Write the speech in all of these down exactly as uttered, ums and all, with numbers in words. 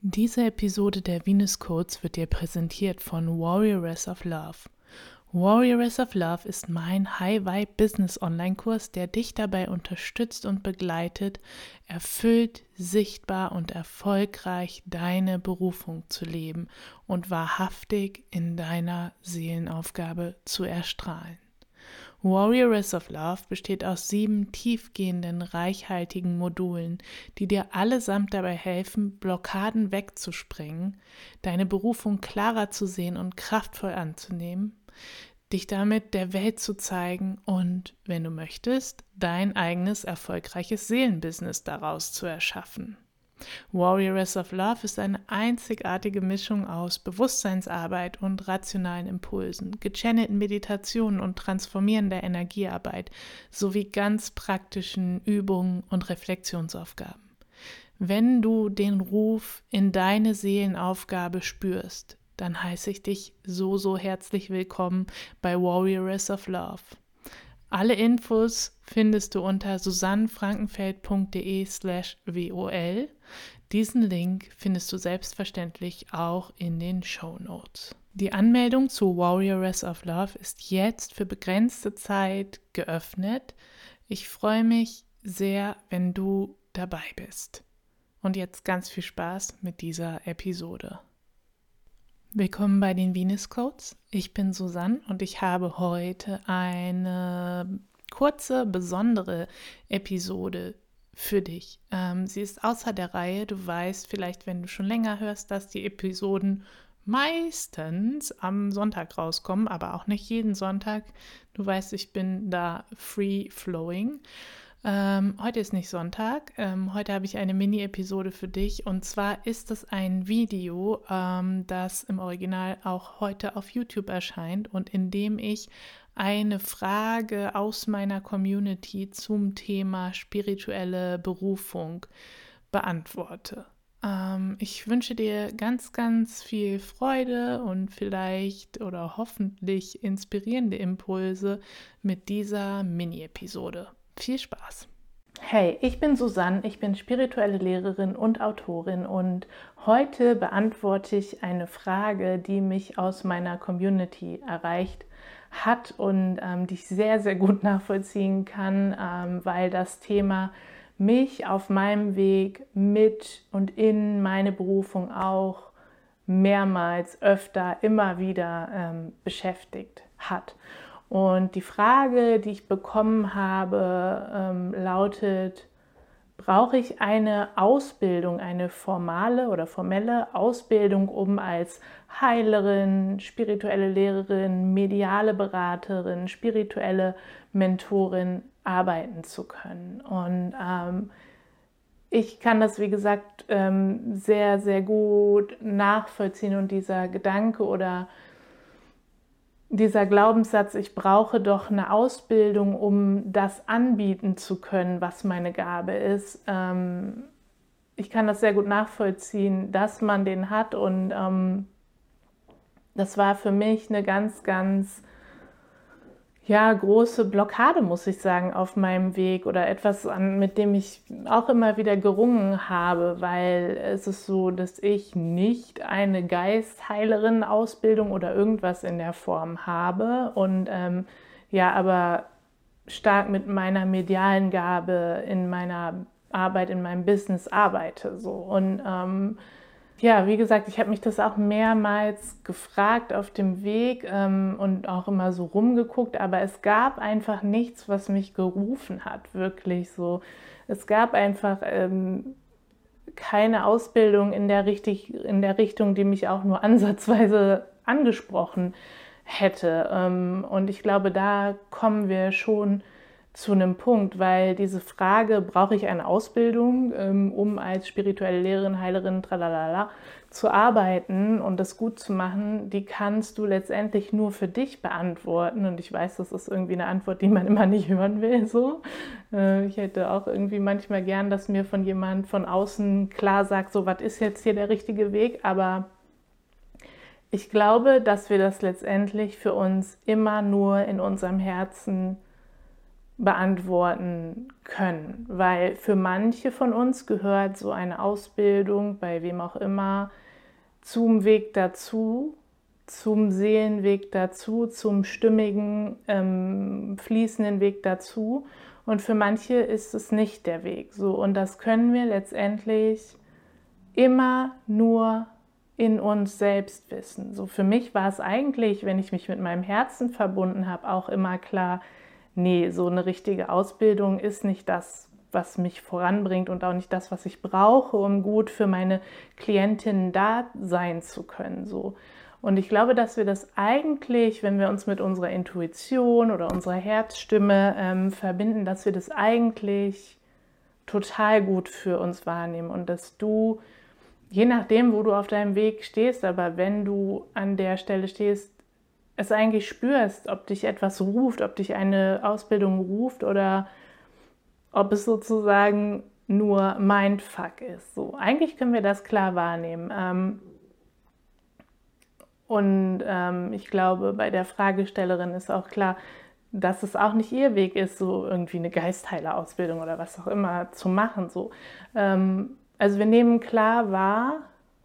Diese Episode der Venus Codes wird dir präsentiert von Warrioress of Love. Warrioress of Love ist mein High-Vibe-Business-Online-Kurs, der dich dabei unterstützt und begleitet, erfüllt, sichtbar und erfolgreich deine Berufung zu leben und wahrhaftig in deiner Seelenaufgabe zu erstrahlen. Warrioress of Love besteht aus sieben tiefgehenden, reichhaltigen Modulen, die dir allesamt dabei helfen, Blockaden wegzusprengen, deine Berufung klarer zu sehen und kraftvoll anzunehmen, dich damit der Welt zu zeigen und, wenn du möchtest, dein eigenes erfolgreiches Seelenbusiness daraus zu erschaffen. Warrioress of Love ist eine einzigartige Mischung aus Bewusstseinsarbeit und rationalen Impulsen, gechannelten Meditationen und transformierender Energiearbeit sowie ganz praktischen Übungen und Reflexionsaufgaben. Wenn du den Ruf in deine Seelenaufgabe spürst, dann heiße ich dich so, so herzlich willkommen bei Warrioress of Love. Alle Infos findest du unter susannenfrankenfeld.de slash wol. Diesen Link findest du selbstverständlich auch in den Shownotes. Die Anmeldung zu Warrioress of Love ist jetzt für begrenzte Zeit geöffnet. Ich freue mich sehr, wenn du dabei bist. Und jetzt ganz viel Spaß mit dieser Episode. Willkommen bei den Venus Codes. Ich bin Susanne und ich habe heute eine kurze, besondere Episode für dich. Ähm, sie ist außer der Reihe. Du weißt vielleicht, wenn du schon länger hörst, dass die Episoden meistens am Sonntag rauskommen, aber auch nicht jeden Sonntag. Du weißt, ich bin da free flowing. Ähm, heute ist nicht Sonntag, ähm, heute habe ich eine Mini-Episode für dich und zwar ist es ein Video, ähm, das im Original auch heute auf YouTube erscheint und in dem ich eine Frage aus meiner Community zum Thema spirituelle Berufung beantworte. Ähm, ich wünsche dir ganz, ganz viel Freude und vielleicht oder hoffentlich inspirierende Impulse mit dieser Mini-Episode. Viel Spaß! Hey, ich bin Susanne, ich bin spirituelle Lehrerin und Autorin und heute beantworte ich eine Frage, die mich aus meiner Community erreicht hat und ähm, die ich sehr, sehr gut nachvollziehen kann, ähm, weil das Thema mich auf meinem Weg mit und in meine Berufung auch mehrmals, öfter, immer wieder ähm, beschäftigt hat. Und die Frage, die ich bekommen habe, ähm, lautet, brauche ich eine Ausbildung, eine formale oder formelle Ausbildung, um als Heilerin, spirituelle Lehrerin, mediale Beraterin, spirituelle Mentorin arbeiten zu können? Und ähm, ich kann das, wie gesagt, ähm, sehr, sehr gut nachvollziehen und dieser Gedanke oder dieser Glaubenssatz, ich brauche doch eine Ausbildung, um das anbieten zu können, was meine Gabe ist. Ähm, ich kann das sehr gut nachvollziehen, dass man den hat und ähm, das war für mich eine ganz, ganz ja, große Blockade, muss ich sagen, auf meinem Weg oder etwas, an, mit dem ich auch immer wieder gerungen habe, weil es ist so, dass ich nicht eine Geistheilerin-Ausbildung oder irgendwas in der Form habe und ähm, ja, aber stark mit meiner medialen Gabe in meiner Arbeit, in meinem Business arbeite. So. Und ähm, ja, wie gesagt, ich habe mich das auch mehrmals gefragt auf dem Weg ähm, und auch immer so rumgeguckt, aber es gab einfach nichts, was mich gerufen hat, wirklich so. Es gab einfach ähm, keine Ausbildung in der, richtig, in der Richtung, die mich auch nur ansatzweise angesprochen hätte. Ähm, und ich glaube, da kommen wir schon zu einem Punkt, weil diese Frage, brauche ich eine Ausbildung, ähm, um als spirituelle Lehrerin, Heilerin, tralalala, zu arbeiten und das gut zu machen, die kannst du letztendlich nur für dich beantworten. Und ich weiß, das ist irgendwie eine Antwort, die man immer nicht hören will. So. Äh, ich hätte auch irgendwie manchmal gern, dass mir von jemand von außen klar sagt, so, was ist jetzt hier der richtige Weg? Aber ich glaube, dass wir das letztendlich für uns immer nur in unserem Herzen beantworten können, weil für manche von uns gehört so eine Ausbildung, bei wem auch immer, zum Weg dazu, zum Seelenweg dazu, zum stimmigen, ähm, fließenden Weg dazu. Und für manche ist es nicht der Weg. So, und das können wir letztendlich immer nur in uns selbst wissen. So, für mich war es eigentlich, wenn ich mich mit meinem Herzen verbunden habe, auch immer klar, nee, so eine richtige Ausbildung ist nicht das, was mich voranbringt und auch nicht das, was ich brauche, um gut für meine Klientinnen da sein zu können. So. Und ich glaube, dass wir das eigentlich, wenn wir uns mit unserer Intuition oder unserer Herzstimme ähm, verbinden, dass wir das eigentlich total gut für uns wahrnehmen und dass du, je nachdem, wo du auf deinem Weg stehst, aber wenn du an der Stelle stehst, es eigentlich spürst, ob dich etwas ruft, ob dich eine Ausbildung ruft oder ob es sozusagen nur Mindfuck ist. So, eigentlich können wir das klar wahrnehmen. Ähm, und ähm, ich glaube, bei der Fragestellerin ist auch klar, dass es auch nicht ihr Weg ist, so irgendwie eine Geistheilerausbildung oder was auch immer zu machen. So. Ähm, also wir nehmen klar wahr,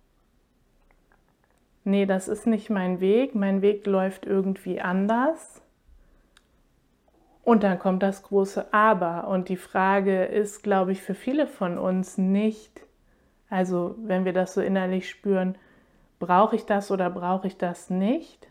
nee, das ist nicht mein Weg, mein Weg läuft irgendwie anders. Und dann kommt das große Aber. Und die Frage ist, glaube ich, für viele von uns nicht, also wenn wir das so innerlich spüren, brauche ich das oder brauche ich das nicht?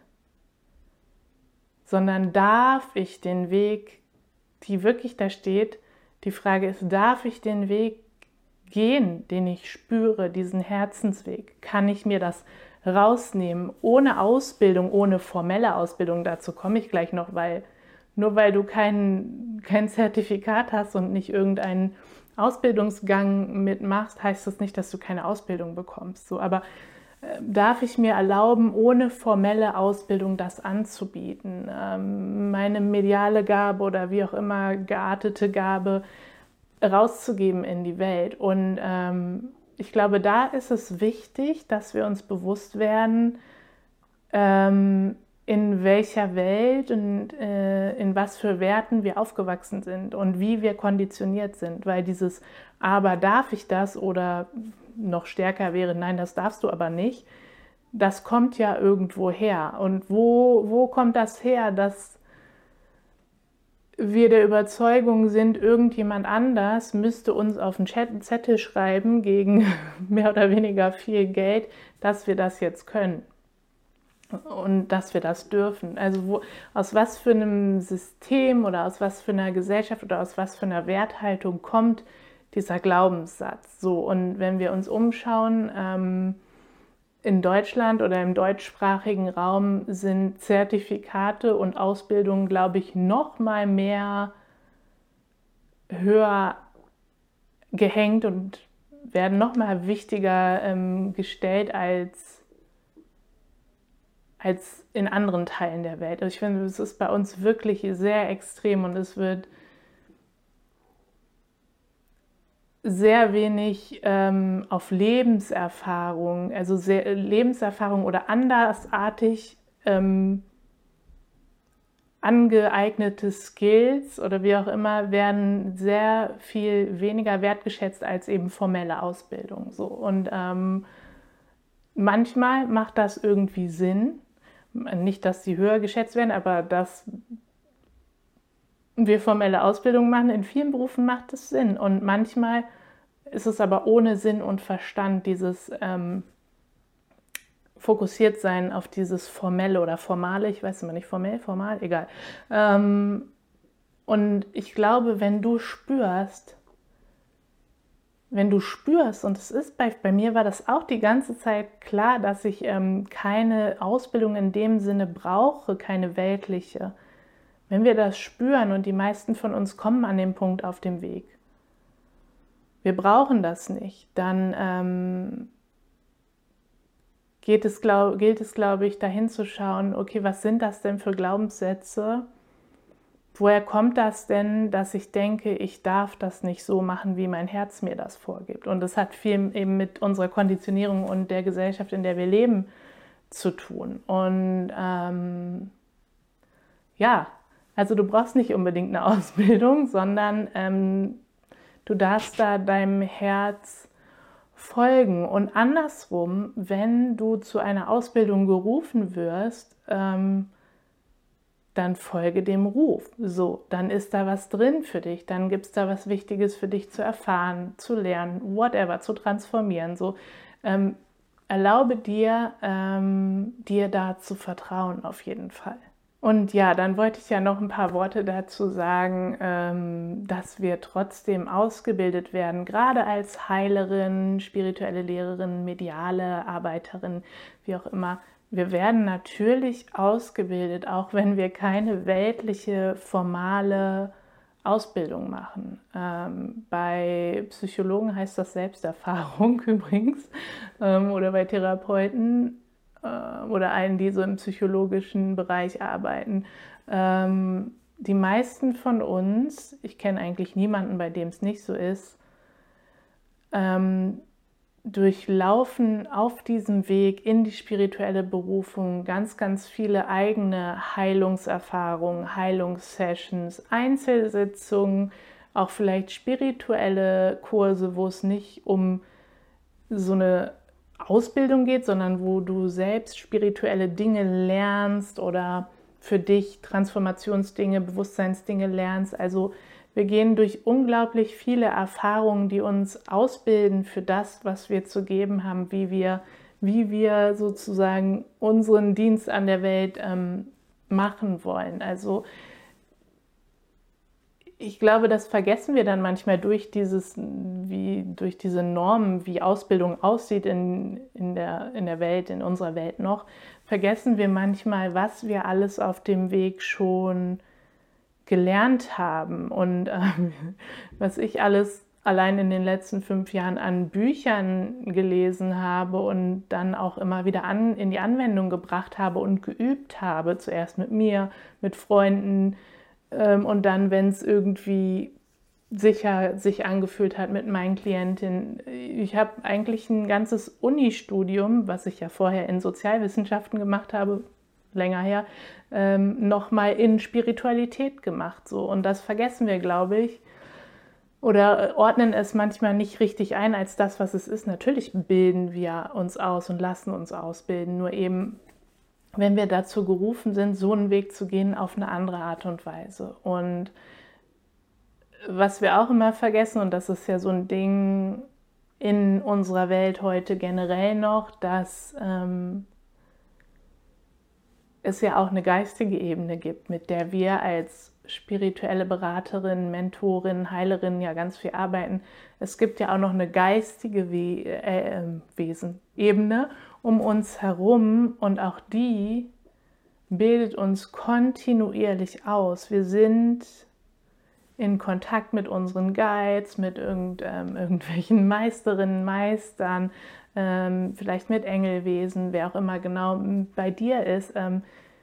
Sondern darf ich den Weg, die wirklich da steht, die Frage ist, darf ich den Weg gehen, den ich spüre, diesen Herzensweg? Kann ich mir das rausnehmen, ohne Ausbildung, ohne formelle Ausbildung? Dazu komme ich gleich noch, weil nur weil du kein, kein Zertifikat hast und nicht irgendeinen Ausbildungsgang mitmachst, heißt das nicht, dass du keine Ausbildung bekommst. So, aber äh, darf ich mir erlauben, ohne formelle Ausbildung das anzubieten? Ähm, meine mediale Gabe oder wie auch immer geartete Gabe rauszugeben in die Welt. Und ähm, ich glaube, da ist es wichtig, dass wir uns bewusst werden, ähm, in welcher Welt und äh, in was für Werten wir aufgewachsen sind und wie wir konditioniert sind. Weil dieses aber darf ich das oder noch stärker wäre, nein, das darfst du aber nicht, das kommt ja irgendwo her. Und wo, wo kommt das her, dass wir der Überzeugung sind, irgendjemand anders müsste uns auf einen Zettel schreiben gegen mehr oder weniger viel Geld, dass wir das jetzt können und dass wir das dürfen. Also wo, aus was für einem System oder aus was für einer Gesellschaft oder aus was für einer Werthaltung kommt dieser Glaubenssatz? So, und wenn wir uns umschauen, ähm, in Deutschland oder im deutschsprachigen Raum sind Zertifikate und Ausbildungen, glaube ich, noch mal mehr höher gehängt und werden noch mal wichtiger ähm, gestellt als, als in anderen Teilen der Welt. Also ich finde, es ist bei uns wirklich sehr extrem und es wird sehr wenig ähm, auf Lebenserfahrung, also sehr, Lebenserfahrung oder andersartig ähm, angeeignete Skills oder wie auch immer werden sehr viel weniger wertgeschätzt als eben formelle Ausbildung. So. Und ähm, manchmal macht das irgendwie Sinn, nicht, dass sie höher geschätzt werden, aber dass wir formelle Ausbildung machen, in vielen Berufen macht es Sinn. Und manchmal ist es aber ohne Sinn und Verstand, dieses ähm, fokussiert sein auf dieses Formelle oder Formale, ich weiß immer nicht, formell, formal, egal. Ähm, und ich glaube, wenn du spürst, wenn du spürst, und es ist bei, bei mir war das auch die ganze Zeit klar, dass ich ähm, keine Ausbildung in dem Sinne brauche, keine weltliche. Wenn wir das spüren, und die meisten von uns kommen an den Punkt auf dem Weg, wir brauchen das nicht, dann ähm, geht es, glaub, gilt es, glaube ich, dahin zu schauen, okay, was sind das denn für Glaubenssätze? Woher kommt das denn, dass ich denke, ich darf das nicht so machen, wie mein Herz mir das vorgibt? Und das hat viel eben mit unserer Konditionierung und der Gesellschaft, in der wir leben, zu tun. Und ähm, ja, Also du brauchst nicht unbedingt eine Ausbildung, sondern ähm, du darfst da deinem Herz folgen. Und andersrum, wenn du zu einer Ausbildung gerufen wirst, ähm, dann folge dem Ruf. So, dann ist da was drin für dich, dann gibt es da was Wichtiges für dich zu erfahren, zu lernen, whatever, zu transformieren. So, ähm, erlaube dir, ähm, dir da zu vertrauen auf jeden Fall. Und ja, dann wollte ich ja noch ein paar Worte dazu sagen, ähm, dass wir trotzdem ausgebildet werden, gerade als Heilerin, spirituelle Lehrerin, mediale Arbeiterin, wie auch immer. Wir werden natürlich ausgebildet, auch wenn wir keine weltliche, formale Ausbildung machen. Ähm, bei Psychologen heißt das Selbsterfahrung übrigens, ähm, oder bei Therapeuten äh, oder allen, die so im psychologischen Bereich arbeiten. Ähm, die meisten von uns, ich kenne eigentlich niemanden, bei dem es nicht so ist, ähm, durchlaufen auf diesem Weg in die spirituelle Berufung ganz, ganz viele eigene Heilungserfahrungen, Heilungssessions, Einzelsitzungen, auch vielleicht spirituelle Kurse, wo es nicht um so eine Ausbildung geht, sondern wo du selbst spirituelle Dinge lernst oder für dich Transformationsdinge, Bewusstseinsdinge lernst. Also wir gehen durch unglaublich viele Erfahrungen, die uns ausbilden für das, was wir zu geben haben, wie wir, wie wir sozusagen unseren Dienst an der Welt ähm, machen wollen. Also ich glaube, das vergessen wir dann manchmal durch dieses, wie, durch diese Normen, wie Ausbildung aussieht in, in, der, in der Welt, in unserer Welt noch, vergessen wir manchmal, was wir alles auf dem Weg schon gelernt haben und ähm, was ich alles allein in den letzten fünf Jahren an Büchern gelesen habe und dann auch immer wieder an, in die Anwendung gebracht habe und geübt habe, zuerst mit mir, mit Freunden ähm, und dann, wenn es irgendwie sicher sich angefühlt hat mit meinen Klientinnen. Ich habe eigentlich ein ganzes Uni-Studium, was ich ja vorher in Sozialwissenschaften gemacht habe, länger her, ähm, nochmal in Spiritualität gemacht. So. Und das vergessen wir, glaube ich, oder ordnen es manchmal nicht richtig ein als das, was es ist. Natürlich bilden wir uns aus und lassen uns ausbilden, nur eben, wenn wir dazu gerufen sind, so einen Weg zu gehen, auf eine andere Art und Weise. Und was wir auch immer vergessen, und das ist ja so ein Ding in unserer Welt heute generell noch, dass ähm, es ja auch eine geistige Ebene gibt, mit der wir als spirituelle Beraterin, Mentorin, Heilerin ja ganz viel arbeiten. Es gibt ja auch noch eine geistige We äh, Wesen, Ebene um uns herum und auch die bildet uns kontinuierlich aus. Wir sind in Kontakt mit unseren Guides, mit irgend, ähm, irgendwelchen Meisterinnen, Meistern, ähm, vielleicht mit Engelwesen, wer auch immer genau bei dir ist. Ähm,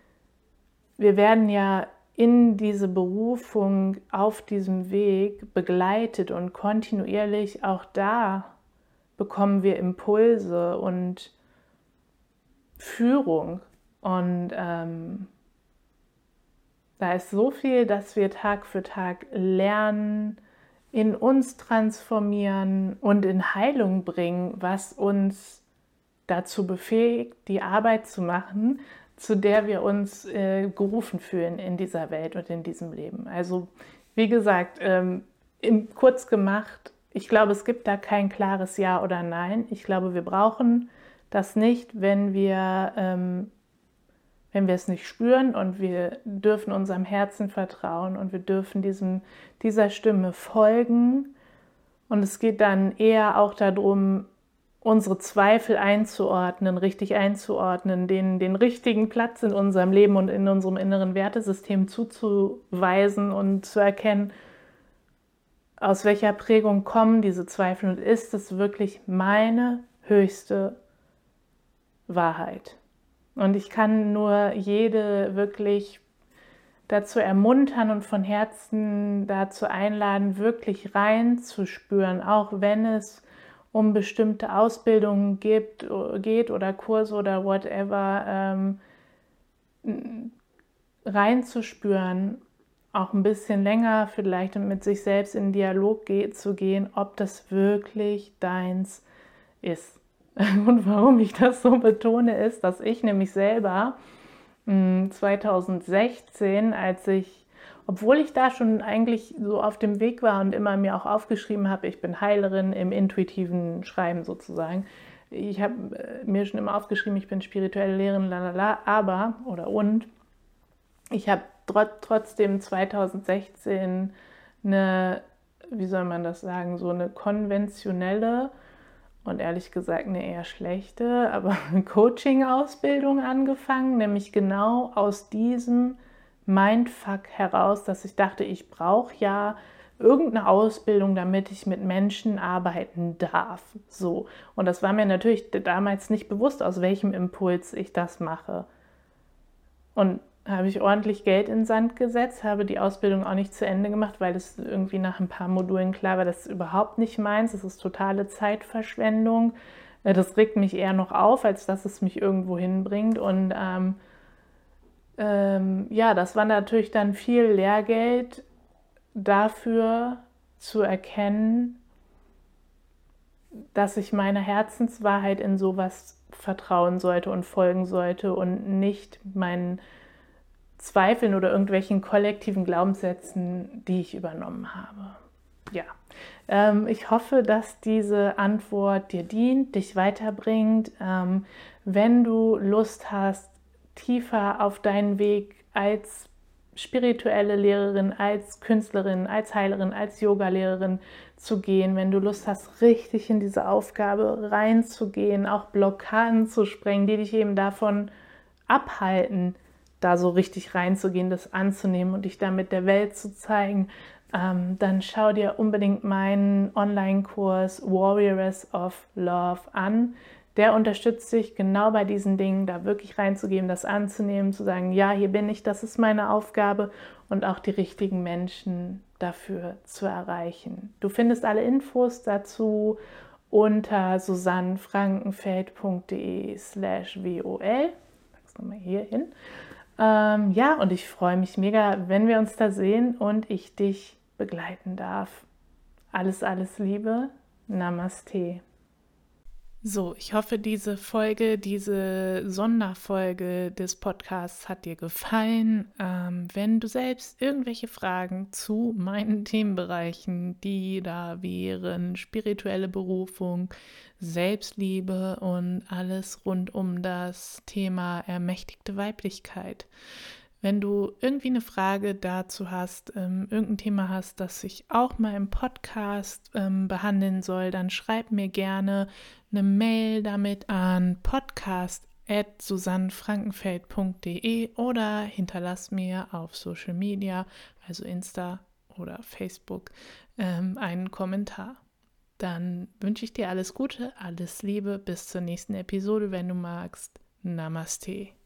wir werden ja in diese Berufung auf diesem Weg begleitet und kontinuierlich auch da bekommen wir Impulse und Führung. Und ähm, da ist so viel, dass wir Tag für Tag lernen, in uns transformieren und in Heilung bringen, was uns dazu befähigt, die Arbeit zu machen, zu der wir uns äh, gerufen fühlen in dieser Welt und in diesem Leben. Also wie gesagt, ähm, in, kurz gemacht, ich glaube, es gibt da kein klares Ja oder Nein. Ich glaube, wir brauchen das nicht, wenn wir, ähm, wenn wir es nicht spüren, und wir dürfen unserem Herzen vertrauen und wir dürfen diesem, dieser Stimme folgen. Und es geht dann eher auch darum, unsere Zweifel einzuordnen, richtig einzuordnen, den, den richtigen Platz in unserem Leben und in unserem inneren Wertesystem zuzuweisen und zu erkennen, aus welcher Prägung kommen diese Zweifel und ist es wirklich meine höchste Wahrheit. Und ich kann nur jede wirklich dazu ermuntern und von Herzen dazu einladen, wirklich reinzuspüren, auch wenn es um bestimmte Ausbildungen gibt, geht oder Kurse oder whatever, ähm, reinzuspüren, auch ein bisschen länger vielleicht mit sich selbst in Dialog ge- zu gehen, ob das wirklich deins ist. Und warum ich das so betone, ist, dass ich nämlich selber mh, zwanzig sechzehn, als ich, obwohl ich da schon eigentlich so auf dem Weg war und immer mir auch aufgeschrieben habe, ich bin Heilerin im intuitiven Schreiben sozusagen, ich habe mir schon immer aufgeschrieben, ich bin spirituelle Lehrerin, lalala, aber, oder und, ich habe trotzdem zwanzig sechzehn eine, wie soll man das sagen, so eine konventionelle und ehrlich gesagt eine eher schlechte, aber Coaching-Ausbildung angefangen, nämlich genau aus diesem Mindfuck heraus, dass ich dachte, ich brauche ja irgendeine Ausbildung, damit ich mit Menschen arbeiten darf. So. Und das war mir natürlich damals nicht bewusst, aus welchem Impuls ich das mache. Und habe ich ordentlich Geld in den Sand gesetzt, habe die Ausbildung auch nicht zu Ende gemacht, weil es irgendwie nach ein paar Modulen klar war, das ist überhaupt nicht meins, das ist totale Zeitverschwendung. Das regt mich eher noch auf, als dass es mich irgendwo hinbringt. Und ähm, ähm, ja, das war natürlich dann viel Lehrgeld dafür zu erkennen, dass ich meiner Herzenswahrheit in sowas vertrauen sollte und folgen sollte und nicht meinen Zweifeln oder irgendwelchen kollektiven Glaubenssätzen, die ich übernommen habe. Ja, ähm, ich hoffe, dass diese Antwort dir dient, dich weiterbringt. Ähm, wenn du Lust hast, tiefer auf deinen Weg als spirituelle Lehrerin, als Künstlerin, als Heilerin, als Yoga-Lehrerin zu gehen, wenn du Lust hast, richtig in diese Aufgabe reinzugehen, auch Blockaden zu sprengen, die dich eben davon abhalten, da so richtig reinzugehen, das anzunehmen und dich damit der Welt zu zeigen, ähm, dann schau dir unbedingt meinen Online-Kurs Warriors of Love an. Der unterstützt dich genau bei diesen Dingen, da wirklich reinzugehen, das anzunehmen, zu sagen, ja, hier bin ich, das ist meine Aufgabe und auch die richtigen Menschen dafür zu erreichen. Du findest alle Infos dazu unter susannenfrankenfeld.de slash wol. Sag's nochmal hier hin. Ähm, ja, und ich freue mich mega, wenn wir uns da sehen und ich dich begleiten darf. Alles, alles Liebe. Namaste. So, ich hoffe, diese Folge, diese Sonderfolge des Podcasts hat dir gefallen. Ähm, wenn du selbst irgendwelche Fragen zu meinen Themenbereichen, die da wären, spirituelle Berufung, Selbstliebe und alles rund um das Thema ermächtigte Weiblichkeit, wenn du irgendwie eine Frage dazu hast, ähm, irgendein Thema hast, das ich auch mal im Podcast ähm, behandeln soll, dann schreib mir gerne eine Mail damit an podcast at susannenfrankenfeld punkt de oder hinterlass mir auf Social Media, also Insta oder Facebook, ähm, einen Kommentar. Dann wünsche ich dir alles Gute, alles Liebe, bis zur nächsten Episode, wenn du magst. Namaste.